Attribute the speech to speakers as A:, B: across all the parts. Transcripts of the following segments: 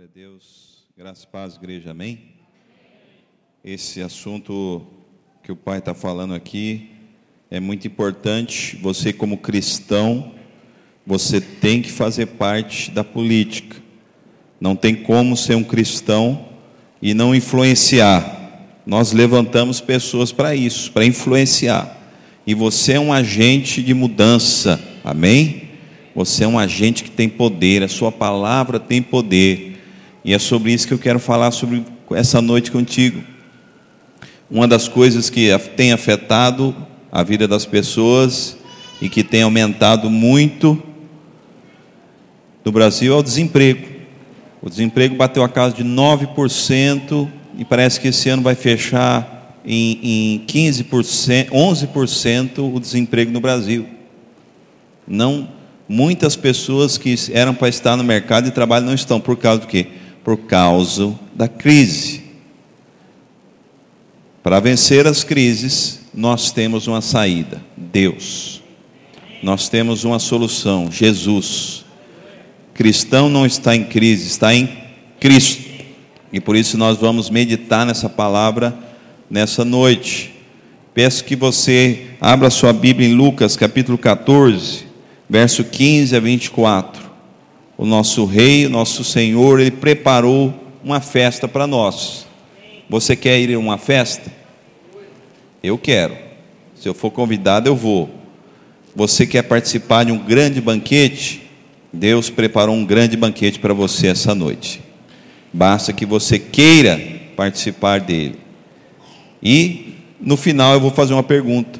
A: Glória a Deus, graças e paz, igreja, amém? Esse assunto que o Pai está falando aqui é muito importante. Você, como cristão, você tem que fazer parte da política. Não tem como ser um cristão e não influenciar. Nós levantamos pessoas para isso, para influenciar. E você é um agente de mudança, amém? Você é um agente que tem poder, a sua palavra tem poder. E é sobre isso que eu quero falar sobre essa noite contigo. Uma das coisas que tem afetado a vida das pessoas e que tem aumentado muito no Brasil é o desemprego. O desemprego bateu a casa de 9% e parece que esse ano vai fechar em 15%, 11% o desemprego no Brasil. Muitas pessoas que eram para estar no mercado de trabalho não estão. Por causa do quê? Por causa da crise. Para vencer as crises, nós temos uma saída: Deus. Nós temos uma solução: Jesus. Cristão não está em crise, está em Cristo. E por isso nós vamos meditar nessa palavra nessa noite. Peço que você abra sua Bíblia em Lucas capítulo 14, verso 15 a 24. O nosso Rei, o nosso Senhor, Ele preparou uma festa para nós. Você quer ir a uma festa? Eu quero. Se eu for convidado, eu vou. Você quer participar de um grande banquete? Deus preparou um grande banquete para você essa noite. Basta que você queira participar dele. E no final eu vou fazer uma pergunta: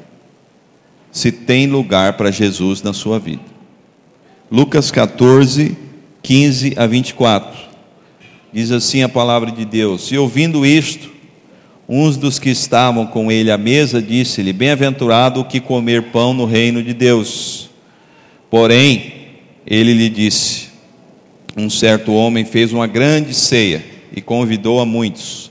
A: se tem lugar para Jesus na sua vida? Lucas 14, 15 a 24. Diz assim a palavra de Deus: E ouvindo isto, uns dos que estavam com ele à mesa disse-lhe: Bem-aventurado o que comer pão no reino de Deus. Porém, ele lhe disse: Um certo homem fez uma grande ceia e convidou a muitos.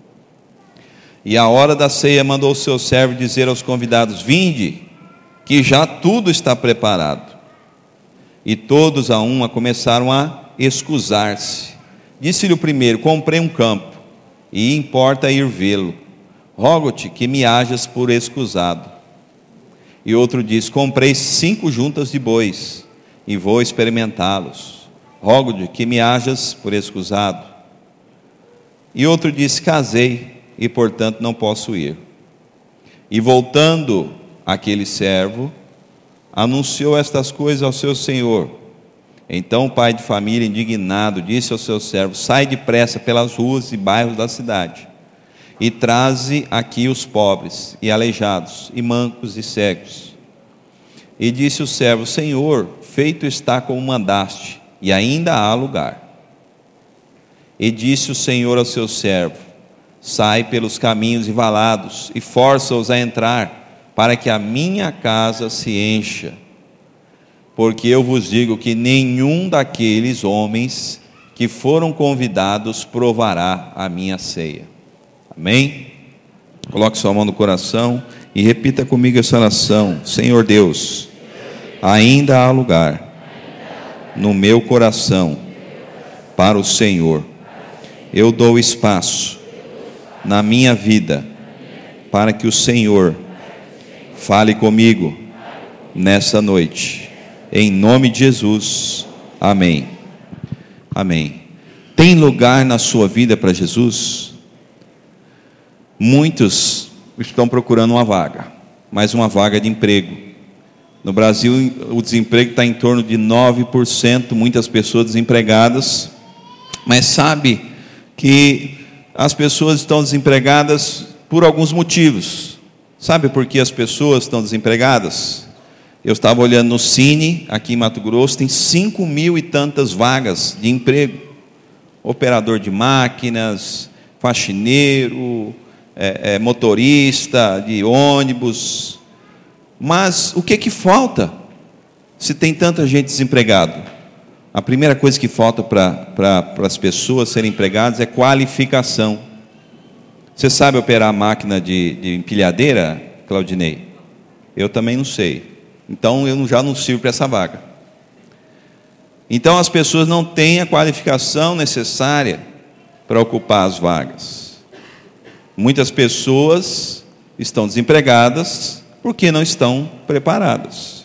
A: E à hora da ceia mandou o seu servo dizer aos convidados: Vinde, que já tudo está preparado. E todos a uma começaram a escusar-se. Disse-lhe o primeiro: Comprei um campo, e importa ir vê-lo. Rogo-te que me hajas por escusado. E outro disse: Comprei 5 juntas de bois, e vou experimentá-los. Rogo-te que me hajas por escusado. E outro disse: Casei, e portanto não posso ir. E voltando aquele servo, anunciou estas coisas ao seu senhor. Então o pai de família, indignado, disse ao seu servo: Sai depressa pelas ruas e bairros da cidade, e traze aqui os pobres, e aleijados, e mancos, e cegos. E disse o servo: Senhor, feito está como mandaste, e ainda há lugar. E disse o Senhor ao seu servo: Sai pelos caminhos e valados, e força-os a entrar, para que a minha casa se encha. Porque eu vos digo que nenhum daqueles homens que foram convidados provará a minha ceia. Amém? Coloque sua mão no coração e repita comigo essa oração: Senhor Deus, ainda há lugar no meu coração para o Senhor. Eu dou espaço na minha vida para que o Senhor fale comigo nessa noite, em nome de Jesus, amém. Amém. Tem lugar na sua vida para Jesus? Muitos estão procurando uma vaga, mas uma vaga de emprego. No Brasil, o desemprego está em torno de 9%, muitas pessoas desempregadas. Mas sabe que as pessoas estão desempregadas por alguns motivos. Sabe por que as pessoas estão desempregadas? Eu estava olhando no Cine, aqui em Mato Grosso, tem 5.000 e tantas vagas de emprego. Operador de máquinas, faxineiro, motorista de ônibus. Mas o que falta se tem tanta gente desempregada? A primeira coisa que falta para as pessoas serem empregadas é qualificação. Você sabe operar máquina de empilhadeira, Claudinei? Eu também não sei. Então eu já não sirvo para essa vaga. Então as pessoas não têm a qualificação necessária para ocupar as vagas. Muitas pessoas estão desempregadas porque não estão preparadas.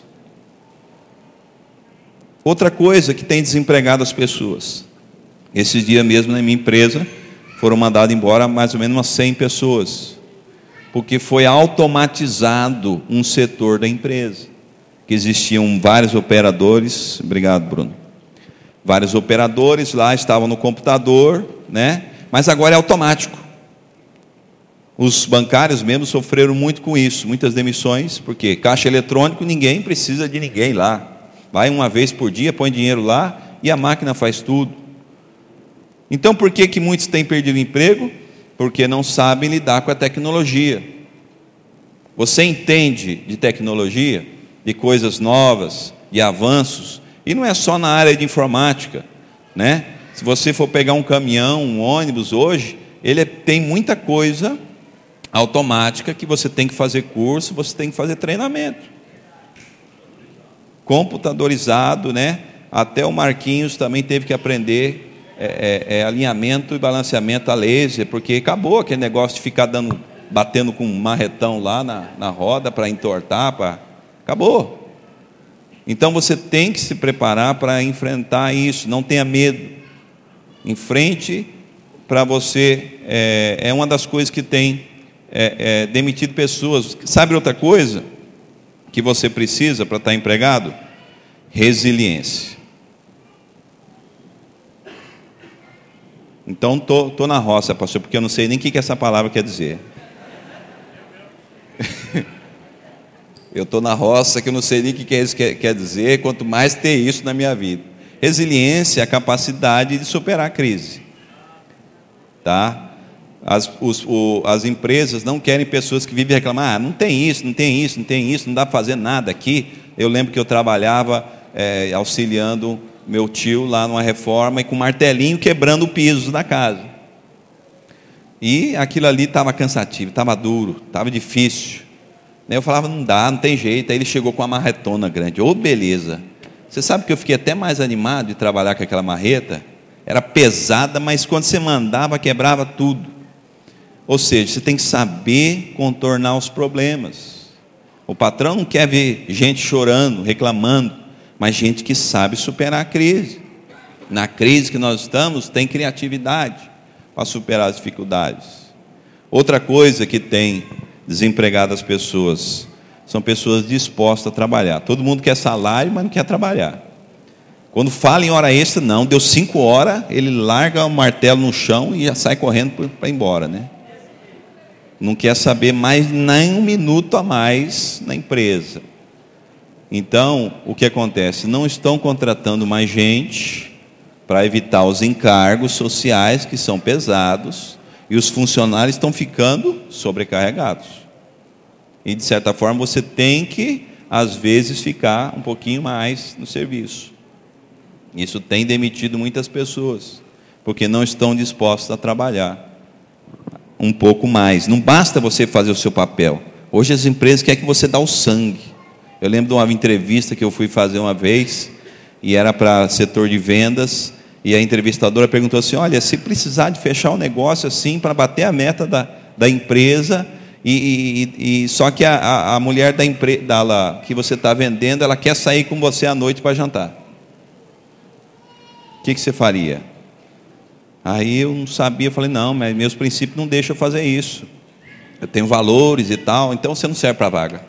A: Outra coisa que tem desempregado as pessoas. Esses dias mesmo na minha empresa foram mandadas embora mais ou menos umas 100 pessoas, porque foi automatizado um setor da empresa, que existiam vários operadores, obrigado Bruno, vários operadores lá, estavam no computador, né? Mas agora é automático. Os bancários mesmo sofreram muito com isso, muitas demissões, porque caixa eletrônico, ninguém precisa de ninguém lá, vai uma vez por dia, põe dinheiro lá e a máquina faz tudo. Então por que muitos têm perdido o emprego? Porque não sabem lidar com a tecnologia. Você entende de tecnologia, de coisas novas, de avanços, e não é só na área de informática, né? Se você for pegar um caminhão, um ônibus hoje, ele tem muita coisa automática que você tem que fazer curso, você tem que fazer treinamento. Computadorizado, né? Até o Marquinhos também teve que aprender alinhamento e balanceamento a laser, porque acabou aquele negócio de ficar batendo com um marretão lá na roda para entortar, acabou. Então você tem que se preparar para enfrentar isso, não tenha medo, enfrente para você, é uma das coisas que tem demitido pessoas. Sabe outra coisa que você precisa para estar empregado? Resiliência. Então tô na roça, pastor, porque eu não sei nem o que essa palavra quer dizer. Eu estou na roça, que eu não sei nem o que isso quer dizer, quanto mais ter isso na minha vida. Resiliência é a capacidade de superar a crise, tá? As empresas não querem pessoas que vivem reclamando, não tem isso, não tem isso, não tem isso, não dá para fazer nada aqui. Eu lembro que eu trabalhava auxiliando meu tio lá numa reforma e com um martelinho quebrando o piso da casa. E aquilo ali estava cansativo, estava duro, estava difícil. Eu falava, não dá, não tem jeito. Aí ele chegou com uma marretona grande. Ô, beleza. Você sabe que eu fiquei até mais animado de trabalhar com aquela marreta? Era pesada, mas quando você mandava, quebrava tudo. Ou seja, você tem que saber contornar os problemas. O patrão não quer ver gente chorando, reclamando, mas gente que sabe superar a crise. Na crise que nós estamos, tem criatividade para superar as dificuldades. Outra coisa que tem desempregado as pessoas, são pessoas dispostas a trabalhar. Todo mundo quer salário, mas não quer trabalhar. Quando fala em hora extra, não, deu 5 horas, ele larga o martelo no chão e já sai correndo para ir embora, né? Não quer saber mais nem um minuto a mais na empresa. Então, o que acontece? Não estão contratando mais gente para evitar os encargos sociais que são pesados, e os funcionários estão ficando sobrecarregados. E de certa forma você tem que, às vezes, ficar um pouquinho mais no serviço. Isso tem demitido muitas pessoas, porque não estão dispostas a trabalhar um pouco mais. Não basta você fazer o seu papel. Hoje as empresas querem que você dê o sangue. Eu lembro de uma entrevista que eu fui fazer uma vez, e era para setor de vendas, e a entrevistadora perguntou assim, olha, se precisar de fechar um negócio assim, para bater a meta da empresa, só que a mulher da empresa que você está vendendo, ela quer sair com você à noite para jantar, o que você faria? Aí eu não sabia, eu falei, não, mas meus princípios não deixam eu fazer isso, eu tenho valores e tal, então você não serve para a vaga.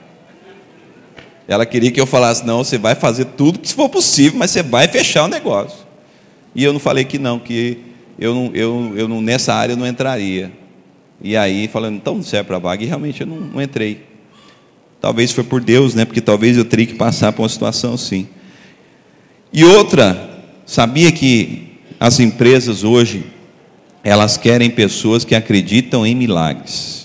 A: Ela queria que eu falasse, não, você vai fazer tudo que for possível, mas você vai fechar o negócio. E eu não falei que não, que eu não, nessa área eu não entraria. E aí, falando, então não serve para a vaga, e realmente eu não entrei. Talvez foi por Deus, né? Porque talvez eu teria que passar por uma situação assim. E outra, sabia que as empresas hoje, elas querem pessoas que acreditam em milagres.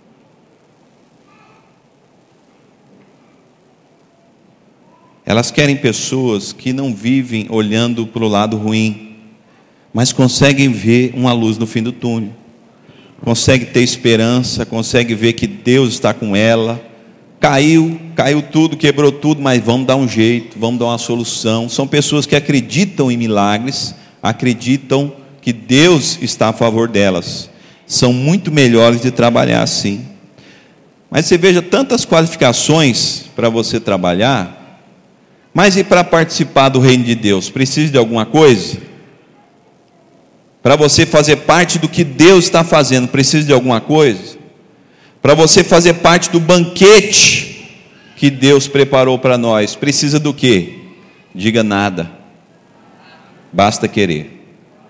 A: Elas querem pessoas que não vivem olhando para o lado ruim, mas conseguem ver uma luz no fim do túnel, conseguem ter esperança, conseguem ver que Deus está com ela, caiu tudo, quebrou tudo, mas vamos dar um jeito, vamos dar uma solução. São pessoas que acreditam em milagres, acreditam que Deus está a favor delas. São muito melhores de trabalhar assim. Mas você veja tantas qualificações para você trabalhar, mas e para participar do reino de Deus? Precisa de alguma coisa? Para você fazer parte do que Deus está fazendo, precisa de alguma coisa? Para você fazer parte do banquete que Deus preparou para nós, precisa do quê? Diga nada, basta querer.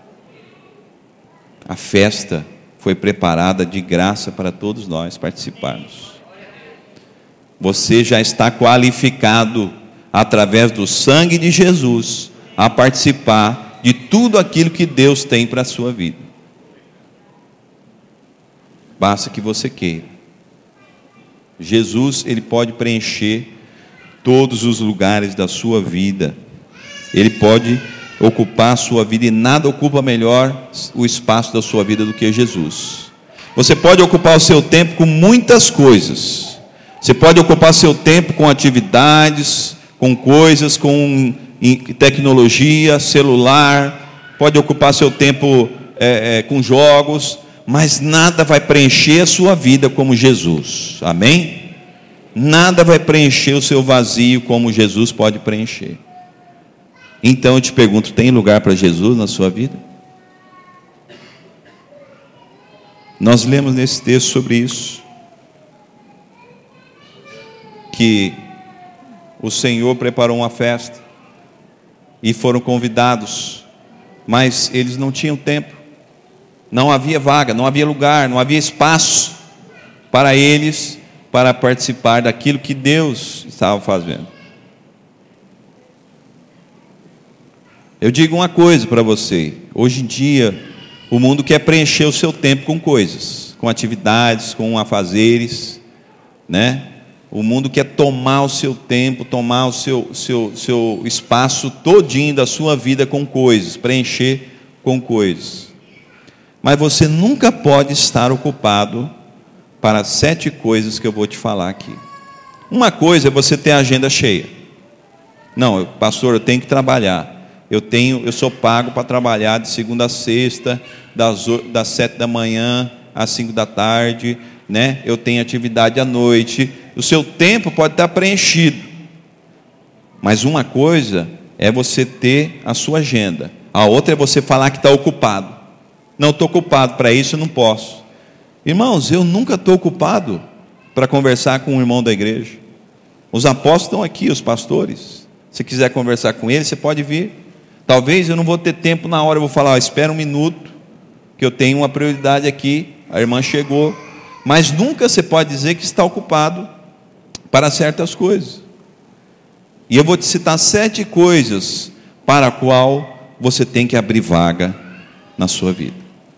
A: A festa foi preparada de graça para todos nós participarmos. Você já está qualificado, através do sangue de Jesus, a participar de tudo aquilo que Deus tem para a sua vida. Basta que você queira. Jesus, Ele pode preencher todos os lugares da sua vida. Ele pode ocupar a sua vida, e nada ocupa melhor o espaço da sua vida do que Jesus. Você pode ocupar o seu tempo com muitas coisas. Você pode ocupar seu tempo com atividades, com coisas, com tecnologia, celular, pode ocupar seu tempo com jogos, mas nada vai preencher a sua vida como Jesus, amém? Nada vai preencher o seu vazio como Jesus pode preencher. Então eu te pergunto, tem lugar para Jesus na sua vida? Nós lemos nesse texto sobre isso, que o Senhor preparou uma festa, e foram convidados, mas eles não tinham tempo, não havia vaga, não havia lugar, não havia espaço para eles, para participar daquilo que Deus estava fazendo. Eu digo uma coisa para você, hoje em dia, o mundo quer preencher o seu tempo com coisas, com atividades, com afazeres, né? O mundo quer tomar o seu tempo, tomar o seu espaço todinho da sua vida com coisas, preencher com coisas. Mas você nunca pode estar ocupado para 7 coisas que eu vou te falar aqui. Uma coisa é você ter a agenda cheia. Não, pastor, eu tenho que trabalhar. Eu sou pago para trabalhar de segunda a sexta, das 7 da manhã às 5 da tarde, né? Eu tenho atividade à noite. O seu tempo pode estar preenchido, mas uma coisa é você ter a sua agenda, a outra é você falar que está ocupado. Não, estou ocupado para isso, eu não posso. Irmãos, eu nunca estou ocupado para conversar com um irmão da igreja. Os apóstolos estão aqui, os pastores. Se quiser conversar com eles, você pode vir. Talvez eu não vou ter tempo na hora, eu vou falar, espera um minuto, que eu tenho uma prioridade aqui, a irmã chegou. Mas nunca você pode dizer que está ocupado para certas coisas. E eu vou te citar 7 coisas para a qual você tem que abrir vaga na sua vida.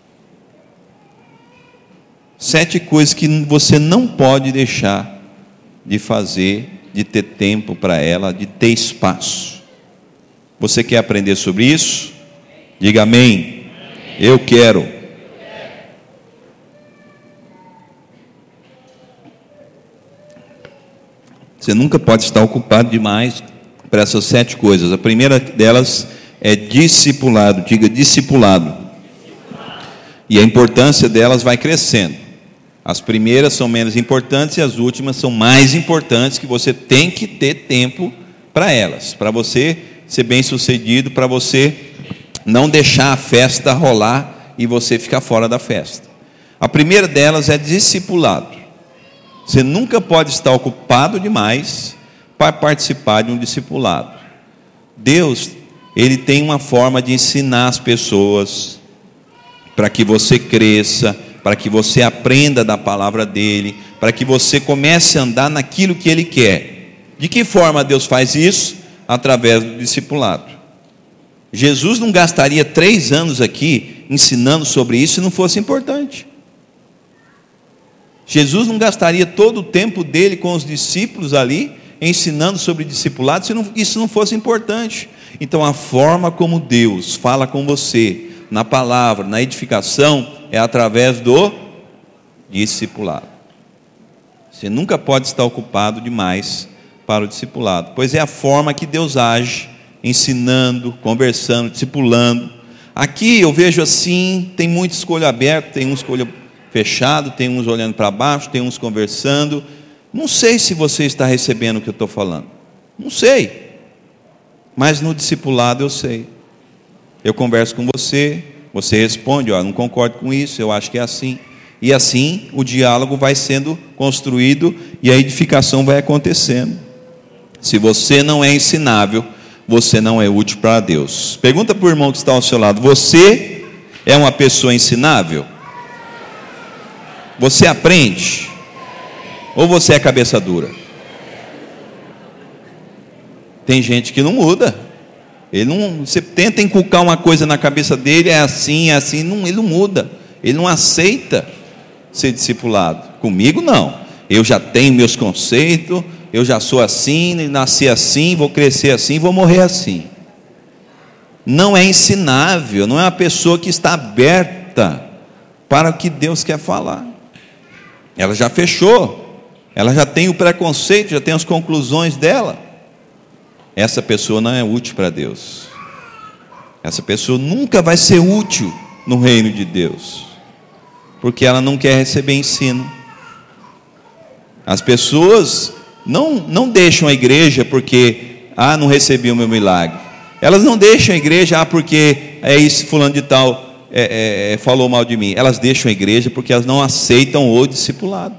A: 7 coisas que você não pode deixar de fazer, de ter tempo para ela, de ter espaço. Você quer aprender sobre isso? Diga amém. Eu quero. Você nunca pode estar ocupado demais para essas 7 coisas. A primeira delas é discipulado. Diga discipulado. E a importância delas vai crescendo. As primeiras são menos importantes e as últimas são mais importantes, que você tem que ter tempo para elas, para você ser bem sucedido, para você não deixar a festa rolar e você ficar fora da festa. A primeira delas é discipulado. Você nunca pode estar ocupado demais para participar de um discipulado. Deus, Ele tem uma forma de ensinar as pessoas para que você cresça, para que você aprenda da palavra dEle, para que você comece a andar naquilo que Ele quer. De que forma Deus faz isso? Através do discipulado. Jesus não gastaria 3 anos aqui ensinando sobre isso se não fosse importante. Jesus não gastaria todo o tempo dele com os discípulos ali, ensinando sobre discipulado, se isso não fosse importante. Então a forma como Deus fala com você, na palavra, na edificação, é através do discipulado. Você nunca pode estar ocupado demais para o discipulado, pois é a forma que Deus age, ensinando, conversando, discipulando. Aqui eu vejo assim, tem muitos com olho aberto, tem uns com olho fechado, tem uns olhando para baixo, tem uns conversando. Não sei se você está recebendo o que eu estou falando, não sei, mas no discipulado eu sei. Eu converso com você, você responde, não concordo com isso, eu acho que é assim. E assim o diálogo vai sendo construído e a edificação vai acontecendo. Se você não é ensinável, você não é útil para Deus. Pergunta para o irmão que está ao seu lado: você é uma pessoa ensinável? Você aprende? Ou você é cabeça dura? Tem gente que não muda. Você tenta inculcar uma coisa na cabeça dele, é assim, ele não muda. Ele não aceita ser discipulado. Comigo não. Eu já tenho meus conceitos, eu já sou assim, nasci assim, vou crescer assim, vou morrer assim. Não é ensinável, não é uma pessoa que está aberta para o que Deus quer falar. Ela já fechou, ela já tem o preconceito, já tem as conclusões dela. Essa pessoa não é útil para Deus. Essa pessoa nunca vai ser útil no reino de Deus, porque ela não quer receber ensino. As pessoas não deixam a igreja porque não recebi o meu milagre. Elas não deixam a igreja porque esse fulano de tal falou mal de mim. Elas deixam a igreja porque elas não aceitam o discipulado.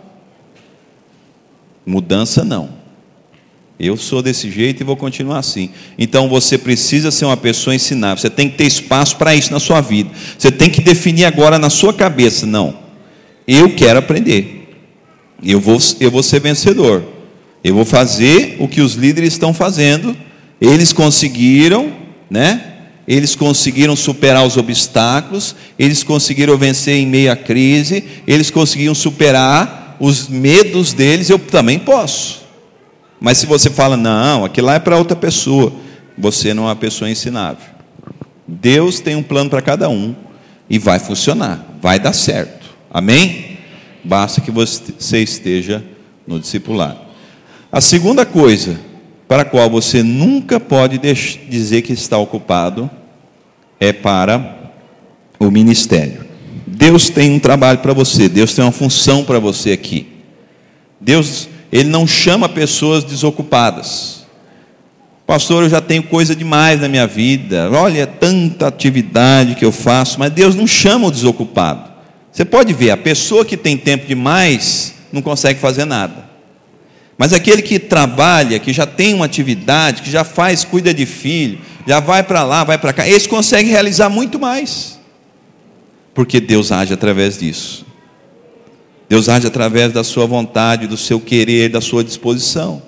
A: Mudança não. Eu sou desse jeito e vou continuar assim. Então você precisa ser uma pessoa ensinável. Você tem que ter espaço para isso na sua vida. Você tem que definir agora na sua cabeça: não, eu quero aprender, eu vou ser vencedor, eu vou fazer o que os líderes estão fazendo. Eles conseguiram, eles conseguiram superar os obstáculos, eles conseguiram vencer em meio à crise, eles conseguiram superar os medos deles. Eu também posso. Mas se você fala: não, aquilo lá é para outra pessoa, você não é uma pessoa ensinável. Deus tem um plano para cada um e vai funcionar, vai dar certo, amém? Basta que você esteja no discipulado. A segunda coisa para a qual você nunca pode dizer que está ocupado é para o ministério. Deus tem um trabalho para você, Deus tem uma função para você aqui. Deus, Ele não chama pessoas desocupadas. Pastor, eu já tenho coisa demais na minha vida, olha, é tanta atividade que eu faço. Mas Deus não chama o desocupado. Você pode ver, a pessoa que tem tempo demais não consegue fazer nada. Mas aquele que trabalha, que já tem uma atividade, que já faz, cuida de filho, já vai para lá, vai para cá, esse consegue realizar muito mais, porque Deus age através disso. Deus age através da sua vontade, do seu querer, da sua disposição.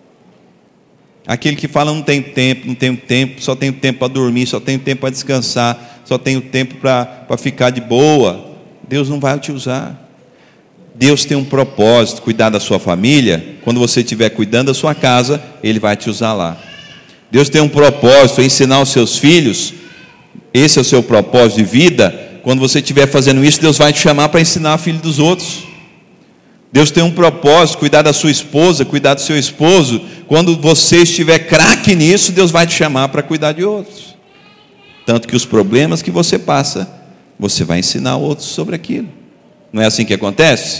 A: Aquele que fala: não tenho tempo, só tenho tempo para dormir, só tenho tempo para descansar, só tenho tempo para ficar de boa, Deus não vai te usar. Deus tem um propósito: cuidar da sua família. Quando você estiver cuidando da sua casa, Ele vai te usar lá. Deus tem um propósito: ensinar os seus filhos. Esse é o seu propósito de vida. Quando você estiver fazendo isso, Deus vai te chamar para ensinar a filho dos outros. Deus tem um propósito: cuidar da sua esposa, cuidar do seu esposo. Quando você estiver craque nisso, Deus vai te chamar para cuidar de outros. Tanto que os problemas que você passa, você vai ensinar outros sobre aquilo. Não é assim que acontece?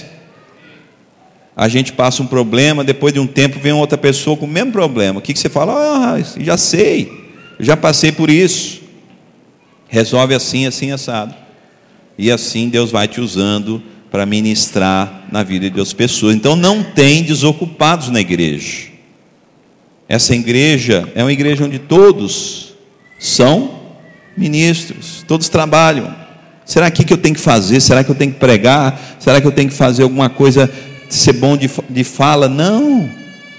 A: A gente passa um problema, depois de um tempo vem outra pessoa com o mesmo problema. O que você fala? Já sei, eu já passei por isso. Resolve assim, assim, assado. E assim Deus vai te usando para ministrar na vida de outras pessoas. Então não tem desocupados na igreja. Essa igreja é uma igreja onde todos são ministros, todos trabalham. Será que eu tenho que fazer? Será que eu tenho que pregar? Será que eu tenho que fazer alguma coisa, ser bom de fala? Não.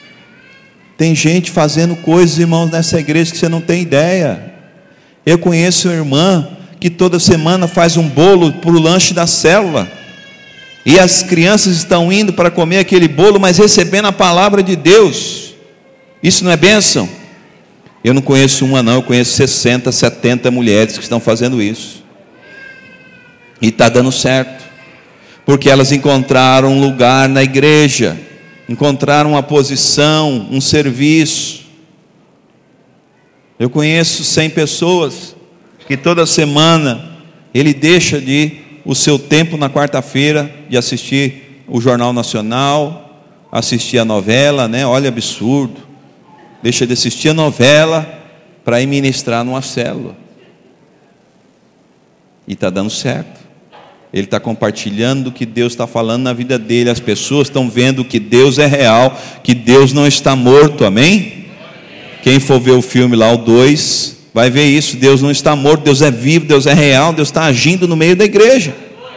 A: Tem gente fazendo coisas, irmãos, nessa igreja que você não tem ideia. Eu conheço uma irmã que toda semana faz um bolo para o lanche da célula. E as crianças estão indo para comer aquele bolo, mas recebendo a palavra de Deus. Isso não é bênção? Eu não conheço uma não, eu conheço 60, 70 mulheres que estão fazendo isso. E está dando certo, porque elas encontraram um lugar na igreja, encontrar uma posição, um serviço. Eu conheço 100 pessoas que toda semana ele deixa o seu tempo na quarta-feira de assistir o Jornal Nacional, assistir a novela, né? Olha, absurdo. Deixa de assistir a novela para ir ministrar numa célula. E está dando certo. Ele está compartilhando o que Deus está falando na vida dele. As pessoas estão vendo que Deus é real, que Deus não está morto, amém? Quem for ver o filme lá, o 2, vai ver isso. Deus não está morto, Deus é vivo, Deus é real, Deus está agindo no meio da igreja.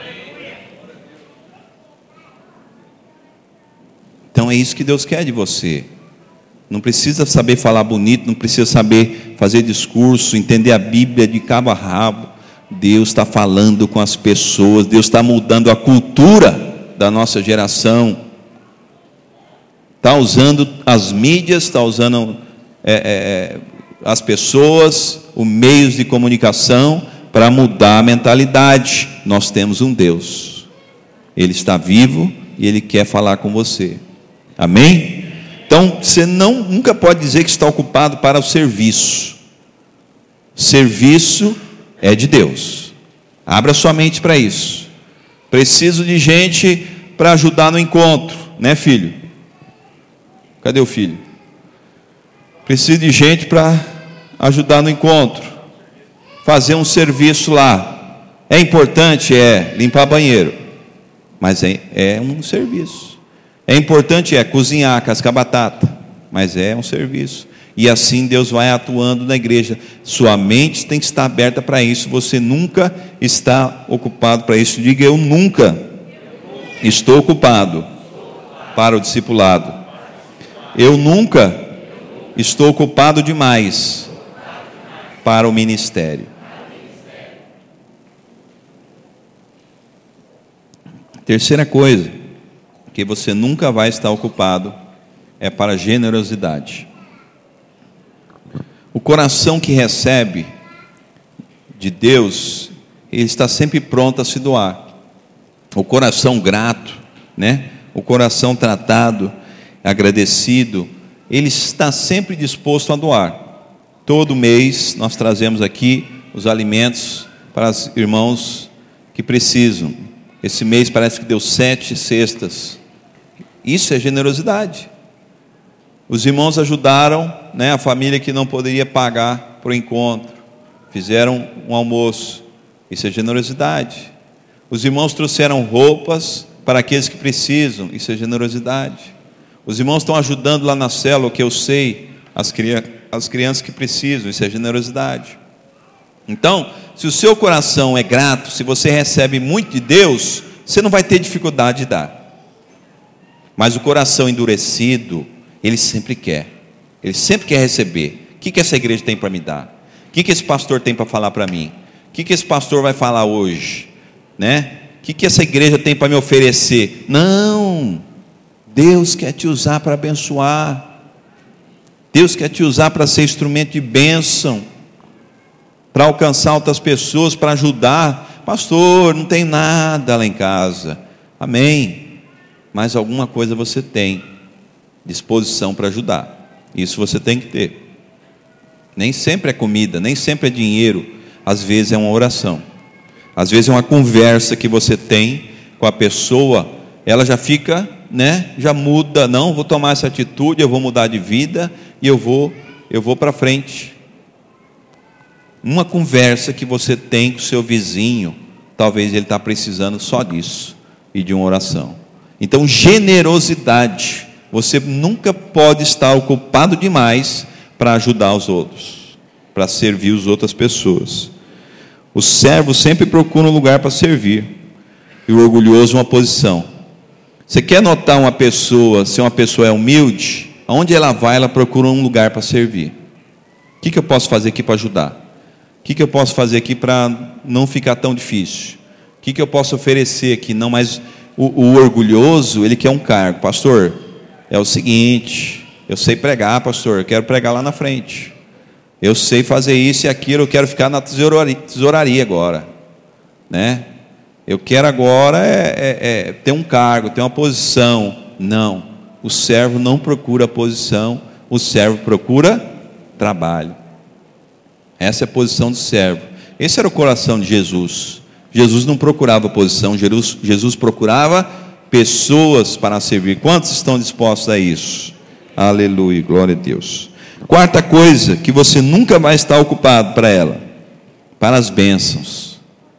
A: Então é isso que Deus quer de você. Não precisa saber falar bonito, não precisa saber fazer discurso, entender a Bíblia de cabo a rabo. Deus está falando com as pessoas, Deus está mudando a cultura da nossa geração. Está usando as mídias, está usando as pessoas, os meios de comunicação para mudar a mentalidade. Nós temos um Deus, Ele está vivo e Ele quer falar com você, amém? Então você nunca pode dizer que está ocupado para o serviço. Serviço é de Deus. Abra sua mente para isso. Preciso de gente para ajudar no encontro, né, filho? Cadê o filho? Preciso de gente para ajudar no encontro, fazer um serviço lá. É importante, limpar banheiro, mas é um serviço. É importante, cozinhar, cascar batata, mas é um serviço. E assim Deus vai atuando na igreja. Sua mente tem que estar aberta para isso. Você nunca está ocupado para isso. Diga: eu nunca estou ocupado para o discipulado. Eu nunca estou ocupado demais para o ministério. Terceira coisa que você nunca vai estar ocupado é para a generosidade. O coração que recebe de Deus, ele está sempre pronto a se doar. O coração grato, né? O coração tratado, agradecido, ele está sempre disposto a doar. Todo mês nós trazemos aqui os alimentos para os irmãos que precisam. Esse mês parece que deu 7 cestas. Isso é generosidade. Os irmãos ajudaram, né, a família que não poderia pagar para o encontro. Fizeram um almoço. Isso é generosidade. Os irmãos trouxeram roupas para aqueles que precisam. Isso é generosidade. Os irmãos estão ajudando lá na célula, que eu sei, as crianças que precisam. Isso é generosidade. Então, se o seu coração é grato, se você recebe muito de Deus, você não vai ter dificuldade de dar. Mas o coração endurecido, ele sempre quer receber. O que essa igreja tem para me dar? O que esse pastor tem para falar para mim? O que esse pastor vai falar hoje? Né? O que essa igreja tem para me oferecer? Não, Deus quer te usar para abençoar. Deus quer te usar para ser instrumento de bênção, para alcançar outras pessoas, para ajudar. Pastor, não tem nada lá em casa. Amém. Mas alguma coisa você tem disposição para ajudar. Isso você tem que ter. Nem sempre é comida, nem sempre é dinheiro. Às vezes é uma oração. Às vezes é uma conversa que você tem com a pessoa. Ela já fica, né? Já muda. Não, vou tomar essa atitude, eu vou mudar de vida e eu vou para frente. Uma conversa que você tem com o seu vizinho, talvez ele está precisando só disso e de uma oração. Então, generosidade. Você nunca pode estar ocupado demais para ajudar os outros, para servir as outras pessoas. O servo sempre procura um lugar para servir, e o orgulhoso uma posição. Você quer notar uma pessoa, se uma pessoa é humilde, aonde ela vai, ela procura um lugar para servir. O que eu posso fazer aqui para ajudar? O que eu posso fazer aqui para não ficar tão difícil? O que eu posso oferecer aqui? Não, mas o orgulhoso, ele quer um cargo. Pastor, é o seguinte, eu sei pregar, pastor, eu quero pregar lá na frente. Eu sei fazer isso e aquilo, eu quero ficar na tesouraria agora, né? Eu quero agora ter um cargo, ter uma posição. Não, o servo não procura posição, o servo procura trabalho. Essa é a posição do servo. Esse era o coração de Jesus. Jesus não procurava posição, Jesus procurava pessoas para servir. Quantos estão dispostos a isso? Aleluia, glória a Deus. Quarta coisa, que você nunca vai estar ocupado para ela, para as bênçãos.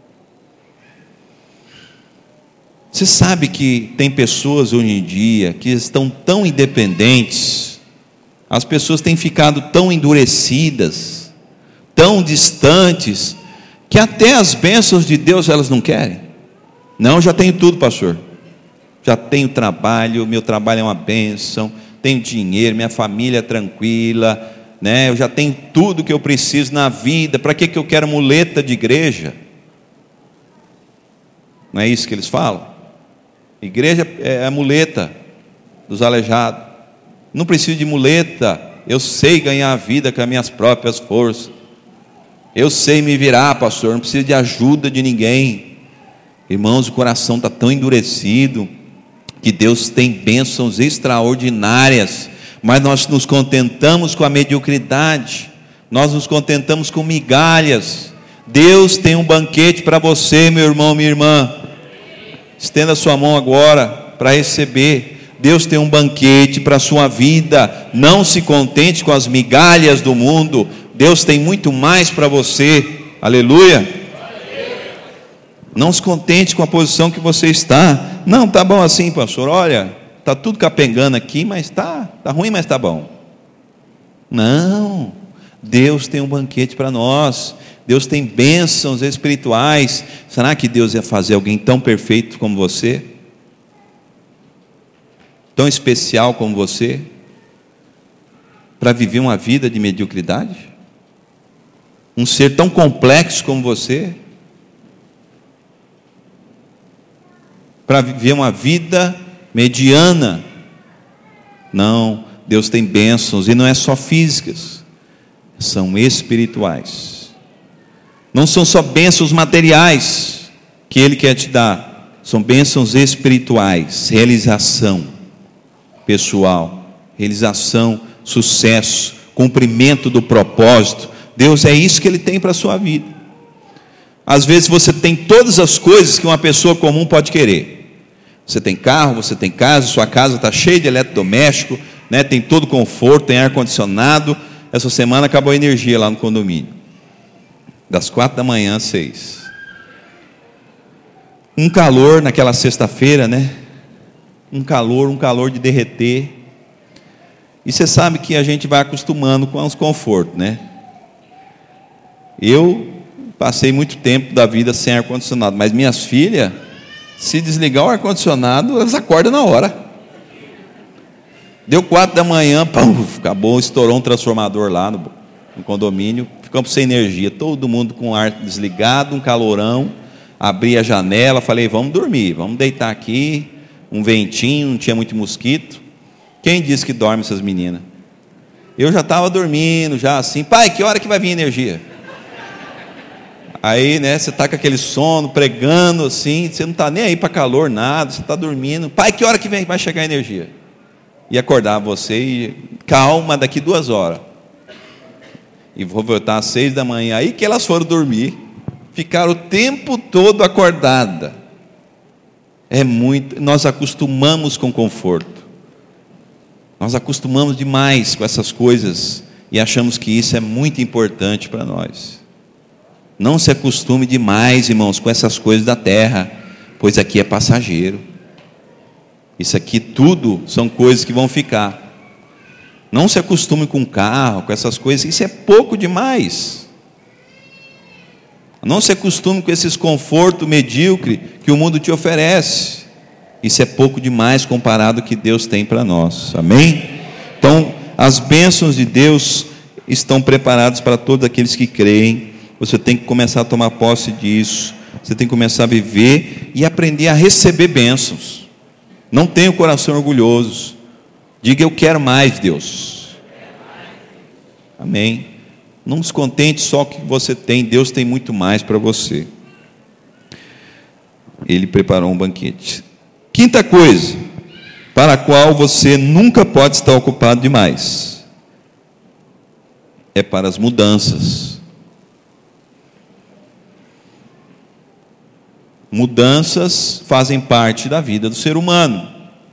A: Você sabe que tem pessoas hoje em dia que estão tão independentes, as pessoas têm ficado tão endurecidas, tão distantes, que até as bênçãos de Deus elas não querem. Não, já tenho tudo, pastor. Já tenho trabalho, meu trabalho é uma bênção, tenho dinheiro, minha família é tranquila, né? Eu já tenho tudo que eu preciso na vida, para que eu quero muleta de igreja? Não é isso que eles falam? Igreja é a muleta dos aleijados. Não preciso de muleta, eu sei ganhar a vida com as minhas próprias forças. Eu sei me virar, pastor, não preciso de ajuda de ninguém. Irmãos, o coração está tão endurecido, que Deus tem bênçãos extraordinárias, mas nós nos contentamos com a mediocridade, nós nos contentamos com migalhas. Deus tem um banquete para você, meu irmão, minha irmã. Estenda a sua mão agora para receber. Deus tem um banquete para a sua vida. Não se contente com as migalhas do mundo. Deus tem muito mais para você. Aleluia. Não se contente com a posição que você está. Não, tá bom assim, pastor. Olha, tá tudo capengando aqui, mas tá ruim, mas tá bom. Não. Deus tem um banquete para nós. Deus tem bênçãos espirituais. Será que Deus ia fazer alguém tão perfeito como você? Tão especial como você? Para viver uma vida de mediocridade? Um ser tão complexo como você? Para viver uma vida mediana? Não, Deus tem bênçãos, e não é só físicas, são espirituais. Não são só bênçãos materiais que Ele quer te dar, são bênçãos espirituais, realização pessoal, realização, sucesso, cumprimento do propósito. Deus, é isso que Ele tem para a sua vida. Às vezes você tem todas as coisas que uma pessoa comum pode querer. Você tem carro, você tem casa, sua casa está cheia de eletrodoméstico, né? Tem todo conforto, tem ar-condicionado. Essa semana acabou a energia lá no condomínio, das 4 da manhã às 6. Um calor naquela sexta-feira, né? Um calor de derreter. E você sabe que a gente vai acostumando com os confortos, né? Eu passei muito tempo da vida sem ar-condicionado, mas minhas filhas, se desligar o ar-condicionado, elas acordam na hora. Deu 4 da manhã, pum, acabou, estourou um transformador lá no condomínio, ficamos sem energia, todo mundo com o ar desligado, um calorão. Abri a janela, falei, vamos dormir, vamos deitar aqui, um ventinho, não tinha muito mosquito. Quem disse que dorme essas meninas? Eu já estava dormindo, já assim, pai, que hora que vai vir energia? Aí, né, você está com aquele sono, pregando assim, você não está nem aí para calor, nada, você está dormindo, pai, que hora que vai chegar a energia? E acordar você e, calma, daqui 2 horas. E vou voltar às 6 da manhã, aí que elas foram dormir, ficaram o tempo todo acordadas. Nós acostumamos com conforto, nós acostumamos demais com essas coisas, e achamos que isso é muito importante para nós. Não se acostume demais, irmãos, com essas coisas da terra, pois aqui é passageiro. Isso aqui tudo são coisas que vão ficar. Não se acostume com carro, com essas coisas, isso é pouco demais. Não se acostume com esses confortos medíocres que o mundo te oferece. Isso é pouco demais comparado ao que Deus tem para nós. Amém? Então, as bênçãos de Deus estão preparadas para todos aqueles que creem. Você tem que começar a tomar posse disso. Você tem que começar a viver e aprender a receber bênçãos. Não tenha o coração orgulhoso. Diga, eu quero mais, Deus. Amém. Não se contente só com o que você tem. Deus tem muito mais para você. Ele preparou um banquete. Quinta coisa, para a qual você nunca pode estar ocupado demais. É para as mudanças. Mudanças fazem parte da vida do ser humano.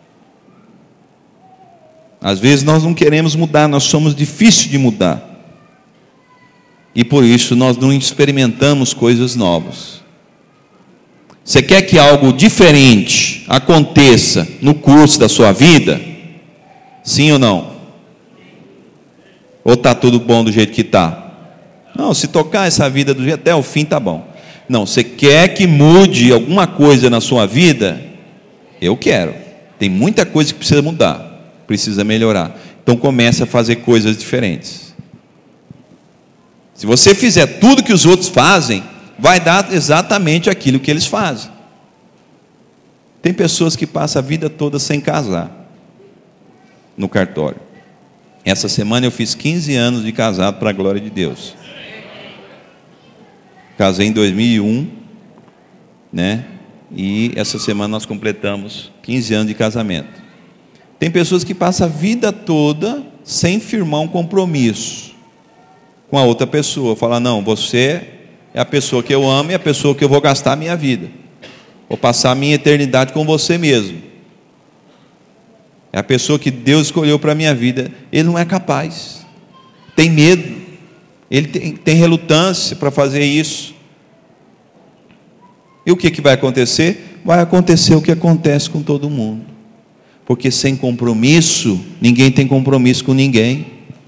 A: Às vezes nós não queremos mudar, nós somos difíceis de mudar. E por isso nós não experimentamos coisas novas. Você quer que algo diferente aconteça no curso da sua vida? Sim ou não? Ou está tudo bom do jeito que está? Não, se tocar essa vida do jeito até o fim, está bom. Não, você quer que mude alguma coisa na sua vida? Eu quero. Tem muita coisa que precisa mudar, precisa melhorar. Então comece a fazer coisas diferentes. Se você fizer tudo que os outros fazem, vai dar exatamente aquilo que eles fazem. Tem pessoas que passam a vida toda sem casar no cartório. Essa semana eu fiz 15 anos de casado para a glória de Deus. Casei em 2001, né? E essa semana nós completamos 15 anos de casamento. Tem pessoas que passam a vida toda sem firmar um compromisso com a outra pessoa. Fala, não, você é a pessoa que eu amo e a pessoa que eu vou gastar a minha vida. Vou passar a minha eternidade com você mesmo. É a pessoa que Deus escolheu para a minha vida. Ele não é capaz. Tem medo. Ele tem relutância para fazer isso. E o que vai acontecer? Vai acontecer o que acontece com todo mundo. Porque sem compromisso, ninguém tem compromisso com ninguém.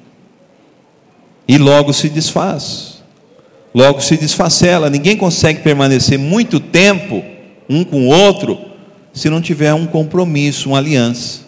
A: E logo se desfaz. Logo se desfacela. Ninguém consegue permanecer muito tempo um com o outro se não tiver um compromisso, uma aliança.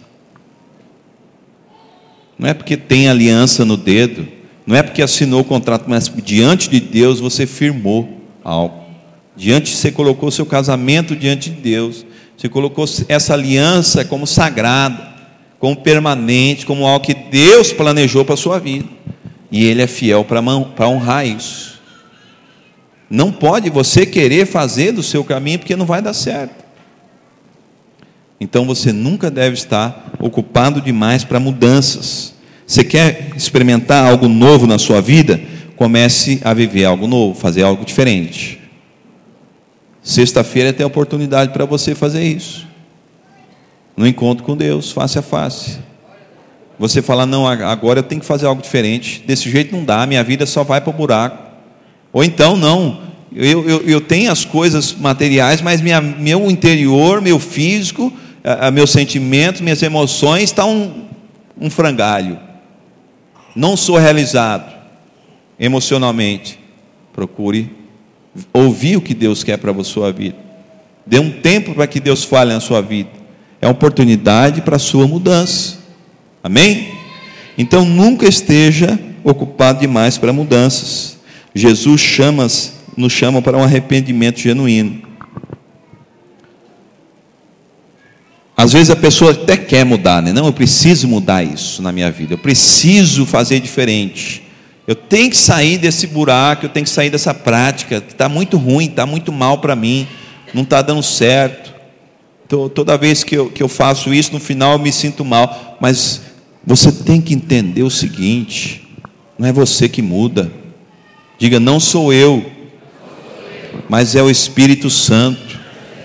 A: Não é porque tem aliança no dedo, não é porque assinou o contrato, mas diante de Deus você firmou algo. Você colocou seu casamento diante de Deus, você colocou essa aliança como sagrada, como permanente, como algo que Deus planejou para a sua vida. E Ele é fiel para honrar isso. Não pode você querer fazer do seu caminho, porque não vai dar certo. Então você nunca deve estar ocupado demais para mudanças. Você quer experimentar algo novo na sua vida? Comece a viver algo novo, fazer algo diferente. Sexta-feira tem a oportunidade para você fazer isso. No encontro com Deus, face a face. Você fala, não, agora eu tenho que fazer algo diferente. Desse jeito não dá, minha vida só vai para o buraco. Ou então, não, eu tenho as coisas materiais, mas meu interior, meu físico, meus sentimentos, minhas emoções estão um frangalho. Não sou realizado emocionalmente. Procure ouvir o que Deus quer para a sua vida. Dê um tempo para que Deus fale na sua vida. É uma oportunidade para a sua mudança. Amém? Então nunca esteja ocupado demais para mudanças. Jesus nos chama para um arrependimento genuíno. Às vezes a pessoa até quer mudar, né? Não, eu preciso mudar isso na minha vida, eu preciso fazer diferente, eu tenho que sair desse buraco, eu tenho que sair dessa prática, que está muito ruim, está muito mal para mim, não está dando certo. Toda vez que eu faço isso, no final eu me sinto mal. Mas você tem que entender o seguinte: não é você que muda. Diga, não sou eu, mas é o Espírito Santo.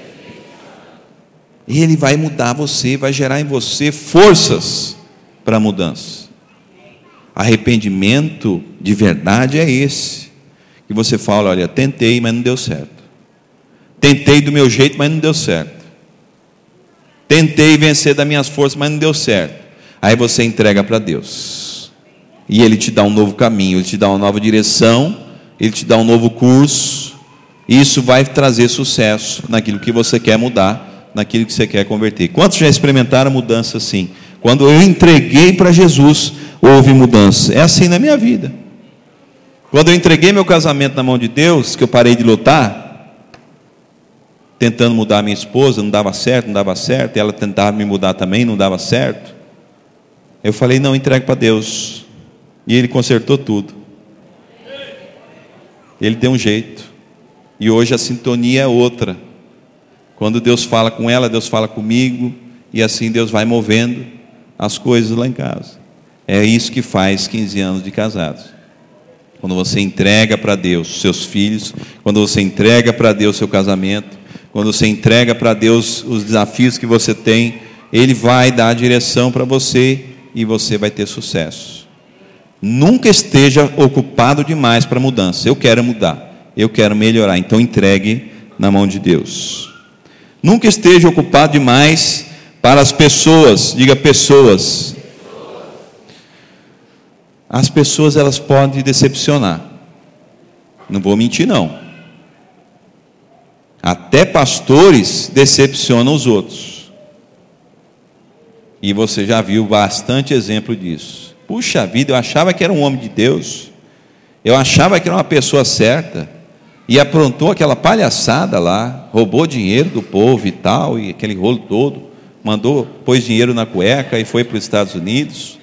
A: Ele vai mudar você, vai gerar em você forças para a mudança. Arrependimento de verdade é esse, que você fala, olha, tentei, mas não deu certo. Tentei do meu jeito, mas não deu certo. Tentei vencer das minhas forças, mas não deu certo. Aí você entrega para Deus. E Ele te dá um novo caminho, Ele te dá uma nova direção, Ele te dá um novo curso. E isso vai trazer sucesso naquilo que você quer mudar, naquilo que você quer converter. Quantos já experimentaram mudança assim? Quando eu entreguei para Jesus, houve mudança. É assim na minha vida. Quando eu entreguei meu casamento na mão de Deus, que eu parei de lutar, tentando mudar a minha esposa, não dava certo, e ela tentava me mudar também, não dava certo. Eu falei, não, entregue para Deus. E Ele consertou tudo. Ele deu um jeito. E hoje a sintonia é outra. Quando Deus fala com ela, Deus fala comigo. e assim Deus vai movendo as coisas lá em casa. É isso que faz 15 anos de casados. Quando você entrega para Deus os seus filhos, quando você entrega para Deus o seu casamento, quando você entrega para Deus os desafios que você tem, Ele vai dar a direção para você e você vai ter sucesso. Nunca esteja ocupado demais para mudança. Eu quero mudar, eu quero melhorar, então entregue na mão de Deus. Nunca esteja ocupado demais para as pessoas. Diga pessoas. As pessoas, elas podem decepcionar. Não vou mentir não. Até pastores decepcionam os outros. E você já viu bastante exemplo disso. Puxa vida, eu achava que era um homem de Deus, eu achava que era uma pessoa certa, e aprontou aquela palhaçada lá, roubou dinheiro do povo e tal, e aquele rolo todo, pôs dinheiro na cueca e foi para os Estados Unidos.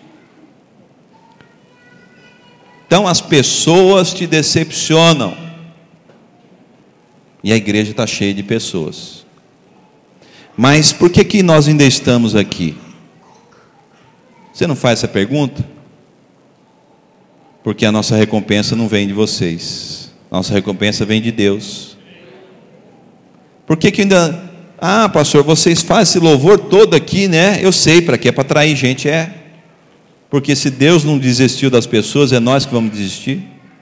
A: Então as pessoas te decepcionam, e a igreja está cheia de pessoas. Mas por que nós ainda estamos aqui? Você não faz essa pergunta? Porque a nossa recompensa não vem de vocês, nossa recompensa vem de Deus. Por que ainda... pastor, vocês fazem esse louvor todo aqui, né? Eu sei, para quê? É para atrair gente, porque se Deus não desistiu das pessoas, é nós que vamos desistir.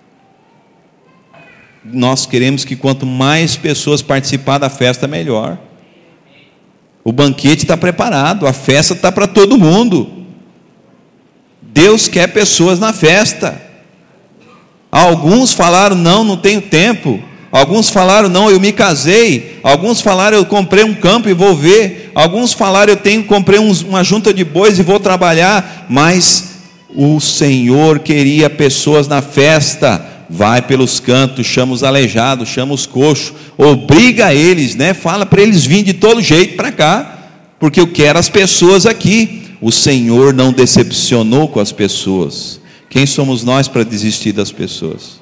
A: Nós queremos que quanto mais pessoas participar da festa, melhor. O banquete está preparado, a festa está para todo mundo. Deus quer pessoas na festa. Alguns falaram, não tenho tempo. Alguns falaram, não, eu me casei. Alguns falaram, eu comprei um campo e vou ver. Alguns falaram, comprei uma junta de bois e vou trabalhar. Mas o Senhor queria pessoas na festa. Vai pelos cantos, chama os aleijados, chama os coxos, obriga eles, fala para eles virem de todo jeito para cá, porque eu quero as pessoas aqui. O Senhor não decepcionou com as pessoas. Quem somos nós para desistir das pessoas?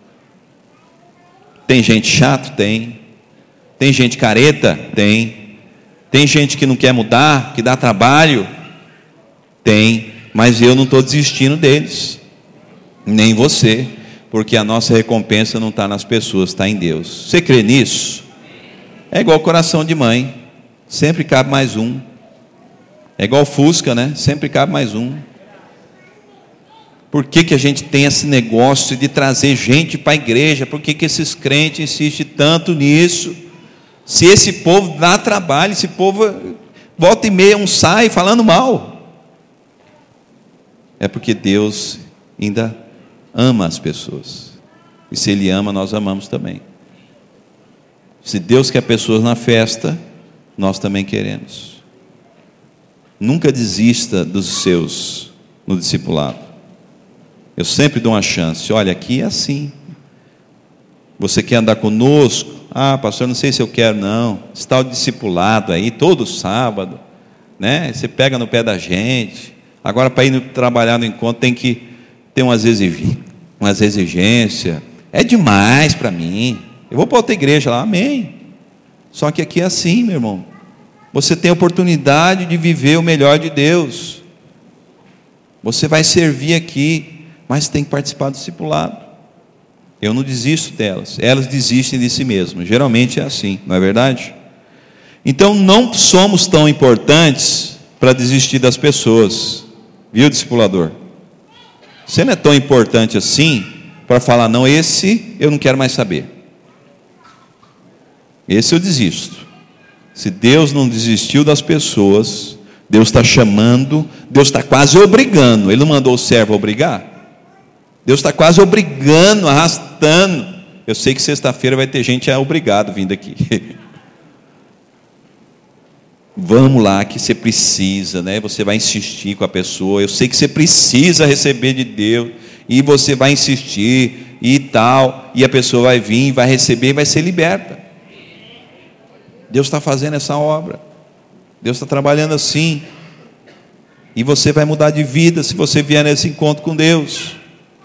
A: Tem gente chata? Tem. Tem gente careta? Tem. Tem gente que não quer mudar, que dá trabalho? Tem. Mas eu não estou desistindo deles, nem você, porque a nossa recompensa não está nas pessoas, está em Deus. Você crê nisso? É igual coração de mãe, sempre cabe mais um. É igual Fusca, sempre cabe mais um. Por que a gente tem esse negócio de trazer gente para a igreja? Por que esses crentes insistem tanto nisso? Se esse povo dá trabalho, esse povo volta e meia sai falando mal. É porque Deus ainda ama as pessoas. E se Ele ama, nós amamos também. Se Deus quer pessoas na festa, nós também queremos. Nunca desista dos seus no discipulado. Eu sempre dou uma chance. Olha, aqui é assim. Você quer andar conosco? Pastor, não sei se eu quero não. Está o discipulado aí, todo sábado, Você pega no pé da gente. Agora, para ir trabalhar no encontro, tem que ter umas exigências. É demais para mim. Eu vou para outra igreja lá, amém. Só que aqui é assim, meu irmão. Você tem a oportunidade de viver o melhor de Deus. Você vai servir aqui, mas tem que participar do discipulado. Eu não desisto delas, elas desistem de si mesmas. Geralmente é assim, não é verdade? Então não somos tão importantes para desistir das pessoas, viu, discipulador? Você não é tão importante assim para falar, não, esse eu não quero mais saber. Esse eu desisto. Se Deus não desistiu das pessoas, Deus está chamando, Deus está quase obrigando. Ele não mandou o servo obrigar? Deus está quase obrigando, arrastando. Eu sei que sexta-feira vai ter gente obrigado vindo aqui. Vamos lá, que você precisa, Você vai insistir com a pessoa. Eu sei que você precisa receber de Deus, e você vai insistir e tal, e a pessoa vai vir, vai receber e vai ser liberta. Deus está fazendo essa obra. Deus está trabalhando assim. E você vai mudar de vida se você vier nesse encontro com Deus.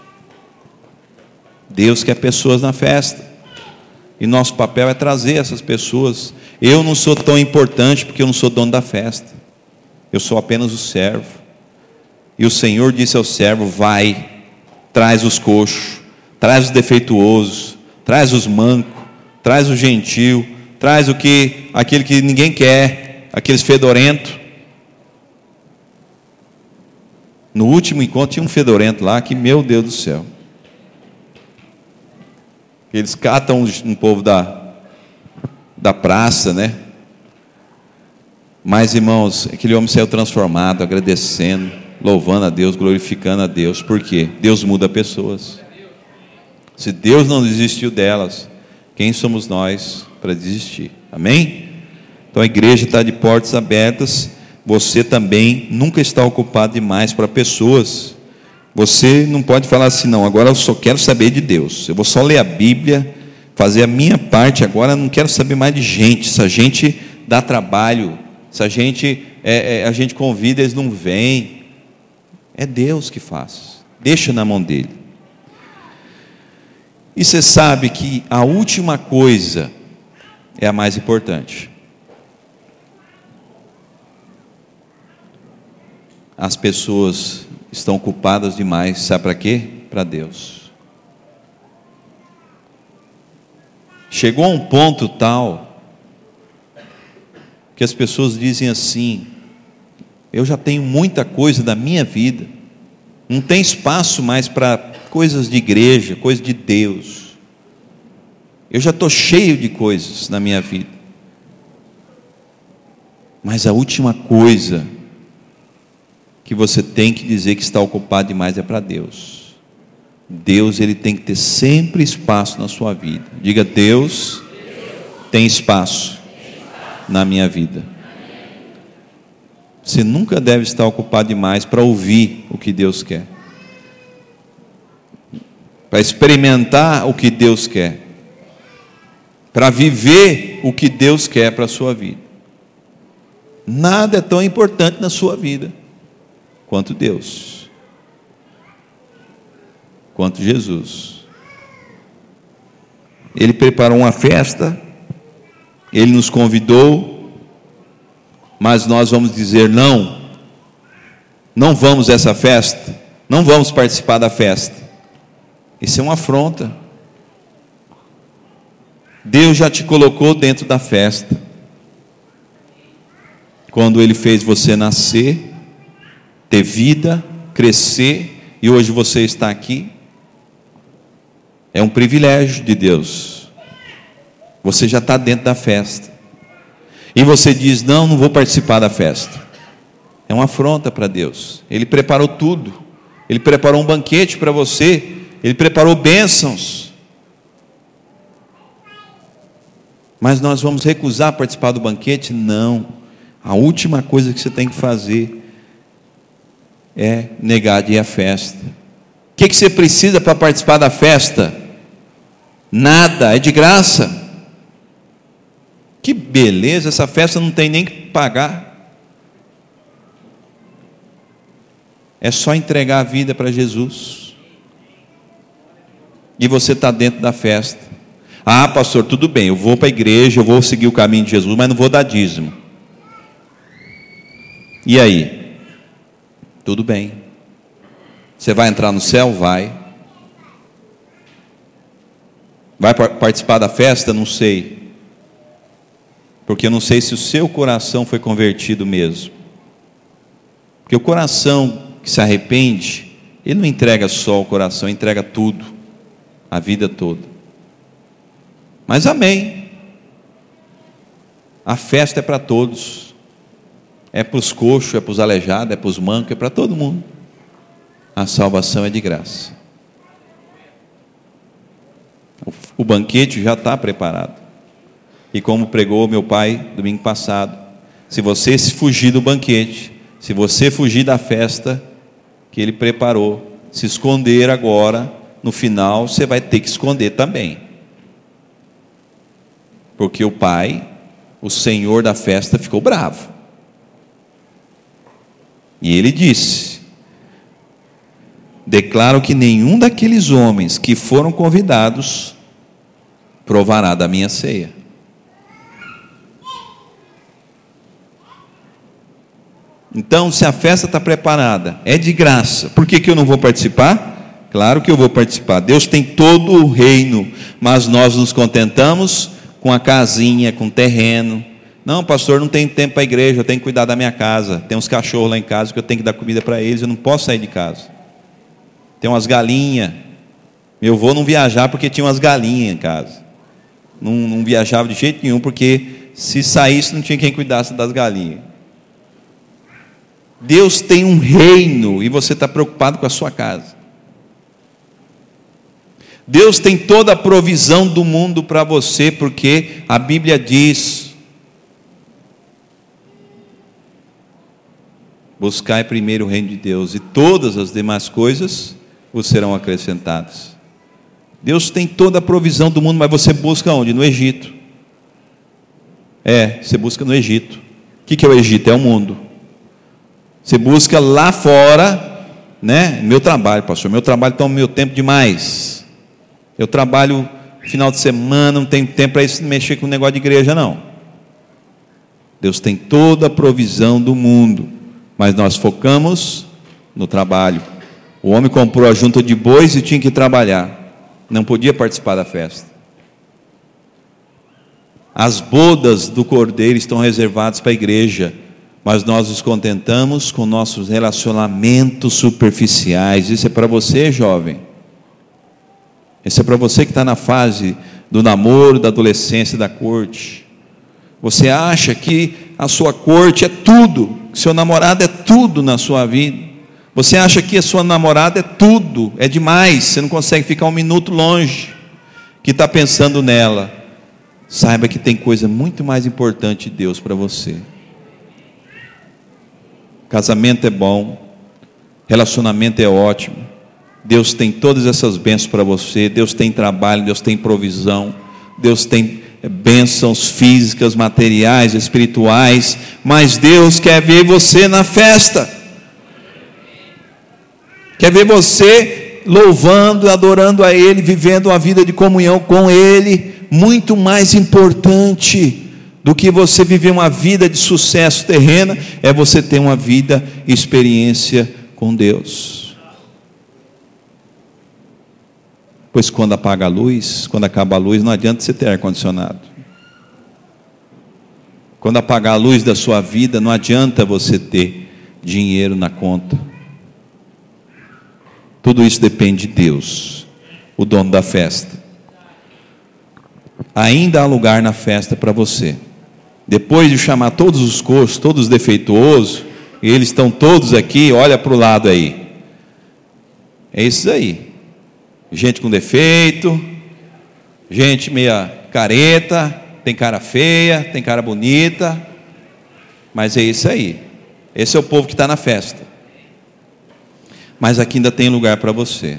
A: Deus quer pessoas na festa. E nosso papel é trazer essas pessoas. Eu não sou tão importante porque eu não sou dono da festa. eu sou apenas o servo. E o Senhor disse ao servo: vai, traz os coxos, traz os defeituosos, traz os mancos, traz o gentil, traz aquele que ninguém quer, aqueles fedorentos. No último encontro tinha um fedorento lá que, meu Deus do céu, eles catam um povo da praça, né? Mas, irmãos, aquele homem saiu transformado, agradecendo, louvando a Deus, glorificando a Deus. Por quê? Deus muda pessoas. Se Deus não desistiu delas, quem somos nós para desistir? Amém? Então a igreja está de portas abertas. Você também nunca está ocupado demais para pessoas. Você não pode falar assim: não, agora eu só quero saber de Deus, eu vou só ler a Bíblia, fazer a minha parte, agora eu não quero saber mais de gente. Essa gente dá trabalho, essa gente, a gente convida, eles não vêm. É Deus que faz, deixa na mão dele. E você sabe que a última coisa é a mais importante. As pessoas estão ocupadas demais, sabe para quê? Para Deus. Chegou a um ponto tal que as pessoas dizem assim: eu já tenho muita coisa da minha vida, não tem espaço mais para coisas de igreja, coisas de Deus. Eu já estou cheio de coisas na minha vida. Mas a última coisa que você tem que dizer que está ocupado demais é para Deus. Deus, ele tem que ter sempre espaço na sua vida. Diga: Deus tem espaço na minha vida. Você nunca deve estar ocupado demais para ouvir o que Deus quer, para experimentar o que Deus quer, para viver o que Deus quer para a sua vida. Nada é tão importante na sua vida quanto Deus, quanto Jesus. Ele preparou uma festa, ele nos convidou, mas nós vamos dizer não vamos a essa festa, não vamos participar da festa. Isso é uma afronta. Deus já te colocou dentro da festa, quando ele fez você nascer, ter vida, crescer, e hoje você está aqui. É um privilégio de Deus. Você já está dentro da festa, e você diz: não vou participar da festa. É uma afronta para Deus. Ele preparou tudo, ele preparou um banquete para você, ele preparou bênçãos, mas nós vamos recusar participar do banquete? Não. A última coisa que você tem que fazer é negar de ir à festa. O que você precisa para participar da festa? Nada, é de graça. Que beleza, essa festa não tem nem que pagar. É só entregar a vida para Jesus, e você está dentro da festa. Ah, pastor, tudo bem, eu vou para a igreja, eu vou seguir o caminho de Jesus, mas não vou dar dízimo. E aí? Tudo bem. Você vai entrar no céu? Vai. Vai participar da festa? Não sei. Porque eu não sei se o seu coração foi convertido mesmo. Porque o coração que se arrepende, ele não entrega só o coração, entrega tudo, a vida toda. Mas amém. A festa é para todos. É para os coxos, é para os aleijados, é para os mancos, é para todo mundo. A salvação é de graça. O banquete já está preparado. E como pregou meu pai domingo passado, se você se fugir do banquete, se você fugir da festa que ele preparou, se esconder agora, no final você vai ter que esconder também. Porque o pai, o senhor da festa, ficou bravo. E ele disse: declaro que nenhum daqueles homens que foram convidados provará da minha ceia. Então, se a festa está preparada, é de graça, por que eu não vou participar? Claro que eu vou participar. Deus tem todo o reino, mas nós nos contentamos com a casinha, com o terreno. Não, pastor, não tem tempo para a igreja, eu tenho que cuidar da minha casa. Tem uns cachorros lá em casa que eu tenho que dar comida para eles, eu não posso sair de casa. Tem umas galinhas. Meu avô não viajava porque tinha umas galinhas em casa. Não viajava de jeito nenhum, porque se saísse não tinha quem cuidasse das galinhas. Deus tem um reino e você está preocupado com a sua casa. Deus tem toda a provisão do mundo para você, porque a Bíblia diz: buscai primeiro o reino de Deus, e todas as demais coisas vos serão acrescentadas. Deus tem toda a provisão do mundo, mas você busca onde? No Egito. Você busca no Egito. O que é o Egito? É o mundo. Você busca lá fora, né? Meu trabalho, pastor, meu trabalho toma meu tempo demais. Eu trabalho final de semana, não tenho tempo para mexer com o negócio de igreja, não. Deus tem toda a provisão do mundo, mas nós focamos no trabalho. O homem comprou a junta de bois e tinha que trabalhar, não podia participar da festa. As bodas do Cordeiro estão reservadas para a igreja, mas nós nos contentamos com nossos relacionamentos superficiais. Isso é para você, jovem. Isso é para você que está na fase do namoro, da adolescência, da corte. Você acha que a sua corte é tudo, que seu namorado é tudo na sua vida. Você acha que a sua namorada é tudo, é demais, você não consegue ficar um minuto longe, que está pensando nela. Saiba que tem coisa muito mais importante de Deus para você. Casamento é bom, relacionamento é ótimo, Deus tem todas essas bênçãos para você. Deus tem trabalho, Deus tem provisão, Deus tem bênçãos físicas, materiais, espirituais, mas Deus quer ver você na festa, quer ver você louvando, adorando a Ele, vivendo uma vida de comunhão com Ele. Muito mais importante do que você viver uma vida de sucesso terrena, é você ter uma vida, experiência com Deus. Pois quando apaga a luz, quando acaba a luz, não adianta você ter ar-condicionado. Quando apagar a luz da sua vida, não adianta você ter dinheiro na conta. Tudo isso depende de Deus, o dono da festa. Ainda há lugar na festa para você. Depois de chamar todos os coxos, todos os defeituosos, e eles estão todos aqui, olha para o lado aí. É isso aí. Gente com defeito, gente meia careta, tem cara feia, tem cara bonita, mas é isso aí. Esse é o povo que está na festa. Mas aqui ainda tem lugar para você.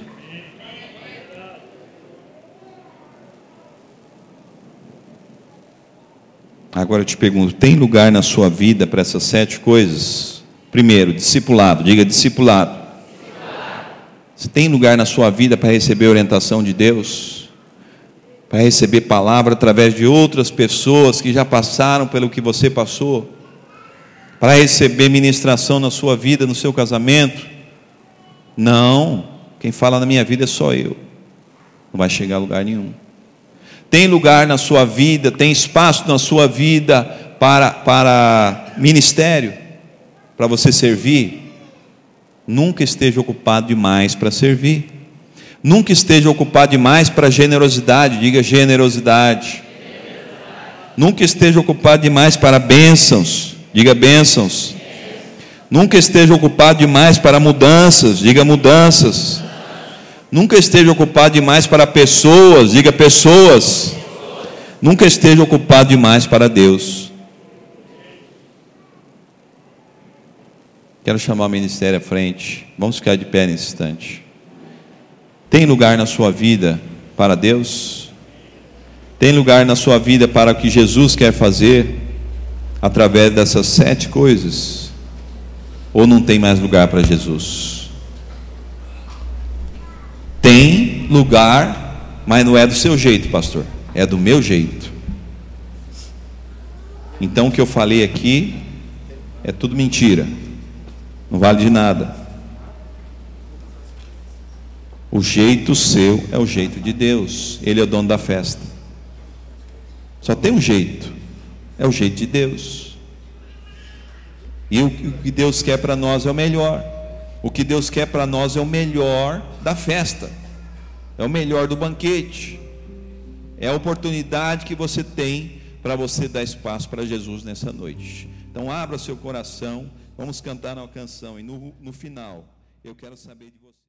A: Agora eu te pergunto, tem lugar na sua vida para essas 7 coisas? Primeiro, discipulado, diga discipulado. Você tem lugar na sua vida para receber orientação de Deus? Para receber palavra através de outras pessoas que já passaram pelo que você passou? Para receber ministração na sua vida, no seu casamento? Não, quem fala na minha vida é só eu. Não vai chegar a lugar nenhum. Tem lugar na sua vida, tem espaço na sua vida para ministério, para você servir? Nunca esteja ocupado demais para servir. Nunca esteja ocupado demais para generosidade, diga generosidade. Nunca esteja ocupado demais para bênçãos, diga bênçãos. Nunca esteja ocupado demais para mudanças, diga mudanças. Nunca esteja ocupado demais para pessoas, diga pessoas. Nunca esteja ocupado demais para Deus. Quero chamar o ministério à frente. Vamos ficar de pé nesse instante. Tem lugar na sua vida para Deus? Tem lugar na sua vida para o que Jesus quer fazer através dessas 7 coisas? Ou não tem mais lugar para Jesus? Tem lugar, mas não é do seu jeito, pastor, é do meu jeito. Então o que eu falei aqui é tudo mentira. Não vale de nada. O jeito seu é o jeito de Deus. Ele é o dono da festa. Só tem um jeito. É o jeito de Deus. E o que Deus quer para nós é o melhor. O que Deus quer para nós é o melhor da festa. É o melhor do banquete. É a oportunidade que você tem para você dar espaço para Jesus nessa noite. Então abra seu coração. Vamos cantar uma canção. E no final, eu quero saber de você.